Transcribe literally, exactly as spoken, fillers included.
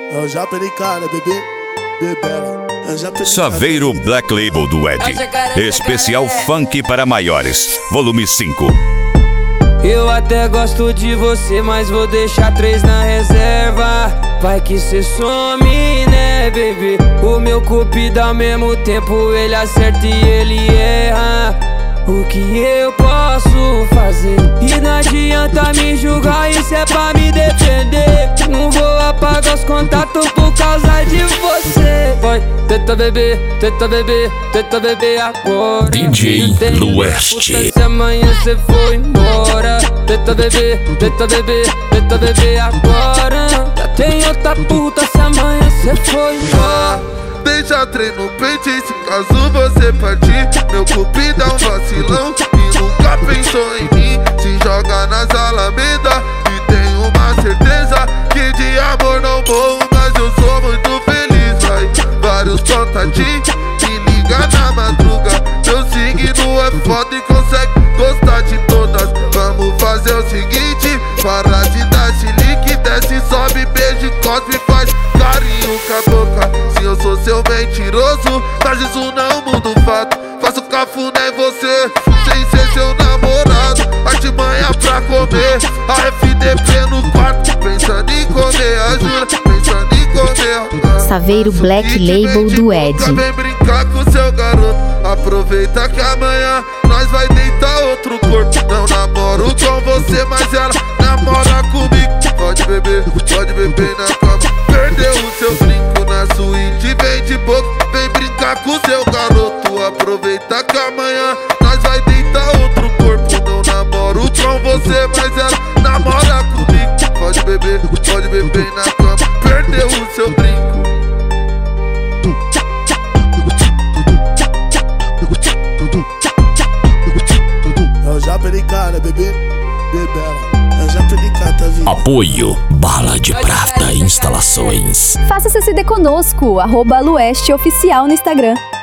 Eu já perei cara, bebê, bebela. Saveiro Black Label do Ed. Especial Funk para Maiores, volume cinco. Eu até gosto de você, mas vou deixar três na reserva. Vai que cê some, né, baby? O meu cupido ao mesmo tempo ele acerta e ele erra. O que eu posso fazer? E não adianta me julgar, isso é pra me defender. Não vou apagar os contatos por causa de você. Vai, tenta beber, tenta beber, tenta beber agora. D J Lueste. Se amanhã cê for embora, tenta beber, tenta beber, tenta beber agora. Já tem outra puta se amanhã cê for embora. Deixa trem no peito e se caso você partir, meu cupido é um vacilão e nunca pensou em mim. Se joga nas alamedas e tem uma certeza que de amor não morro, mas eu sou muito feliz. Vai, vários contatinhos, me liga na madruga. Meu signo é foda e consegue gostar de todas. Vamos fazer o seguinte, para de dar chilique, desce, sobe, beijo, cospe, faz carinho com a boca. Se eu sou seu mentiroso, mas isso não muda o fato. Faço cafuné em você, sem ser seu namorado. Artimanha pra comer, a F D P no quarto. Pensando em comer, ajuda, pensando em comer. Saveiro Black Label do Ed. Vem brincar com seu garoto. Aproveita que amanhã nós vai deitar outro corpo. Não namoro com você, mas ela namora comigo. Pode beber, pode beber na cama. Perdeu o seu brinco na suíte, vem de boca, vem brincar com seu garoto. Aproveita que amanhã nós vai deitar outro corpo. Não namoro com você, mas ela namora comigo. Pode beber, pode beber na cama. Perdeu o seu brinco. Eu já perei cara, bebê, bebela. Eu já perei cara, tá vindo. Apoio Bala de Prata Instalações. Faça seu C D conosco, arroba Lueste Oficial no Instagram.